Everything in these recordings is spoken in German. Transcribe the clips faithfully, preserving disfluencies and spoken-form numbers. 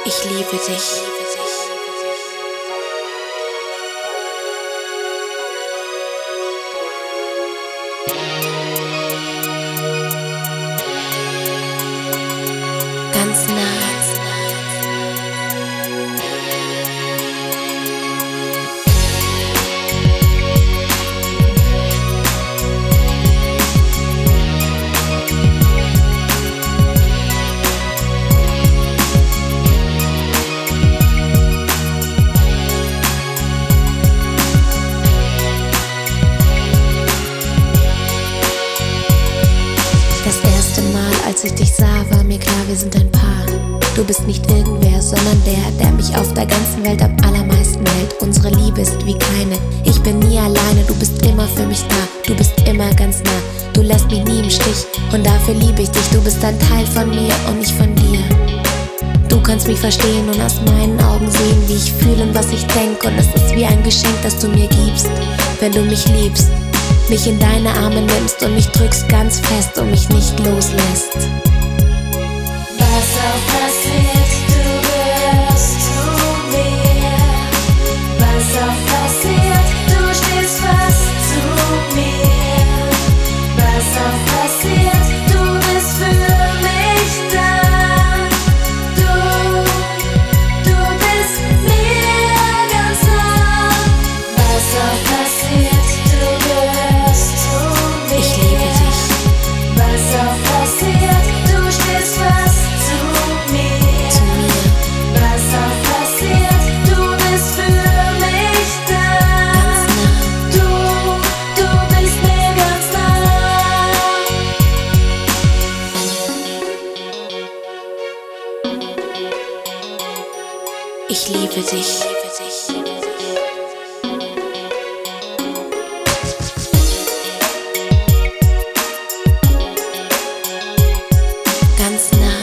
Ich liebe dich. Ganz nah. Als ich dich sah, war mir klar, wir sind ein Paar. Du bist nicht irgendwer, sondern der, der mich auf der ganzen Welt am allermeisten hält. Unsere Liebe ist wie keine. Ich bin nie alleine, du bist immer für mich da. Du bist immer ganz nah, du lässt mich nie im Stich. Und dafür liebe ich dich, du bist ein Teil von mir und nicht von dir. Du kannst mich verstehen und aus meinen Augen sehen, wie ich fühle und was ich denke. Und es ist wie ein Geschenk, das du mir gibst, wenn du mich liebst, mich in deine Arme nimmst und mich drückst ganz fest und mich nicht loslässt. Was auch passiert, du gehörst zu mir. Was auch passiert, du stehst fast zu mir. Was auch passiert, du bist für mich da. Du, du bist mir ganz nah. Was auch passiert, du gehörst zu mir. Ich liebe dich. Was auch passiert, du stehst fast zu mir. Zu mir. Was auch passiert, du bist für mich da. Ganz nah. Du, du bist mir ganz nah. Ich liebe dich. Ganz nah.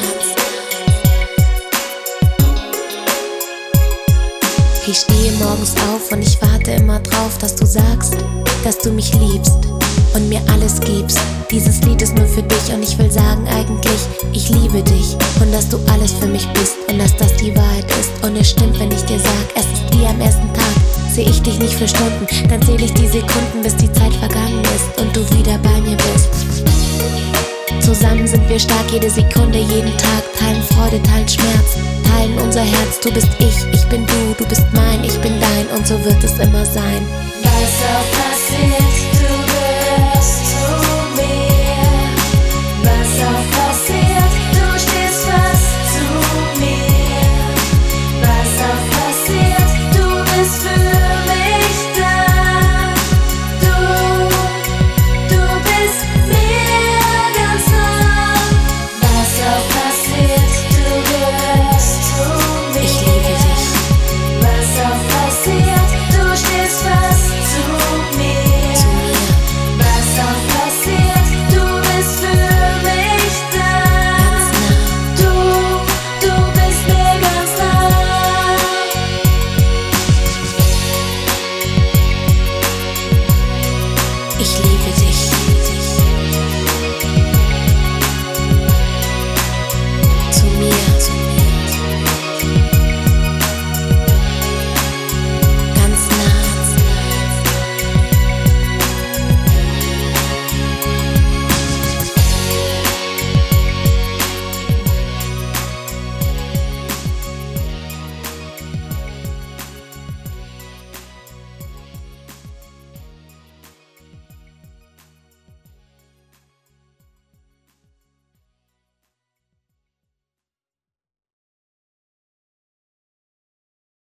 Ich stehe morgens auf und ich warte immer drauf, dass du sagst, dass du mich liebst und mir alles gibst. Dieses Lied ist nur für dich und ich will sagen eigentlich, ich liebe dich und dass du alles für mich bist und dass das die Wahrheit ist. Und es stimmt, wenn ich dir sag, es ist wie am ersten Tag. Seh ich dich nicht für Stunden, dann zähl ich die Sekunden, bis die Zeit vergangen ist und du wieder bei mir bist. Zusammen sind wir stark, jede Sekunde, jeden Tag, teilen Freude, teilen Schmerz, teilen unser Herz. Du bist ich, ich bin du, du bist mein, ich bin dein und so wird es immer sein. Was auch passiert, du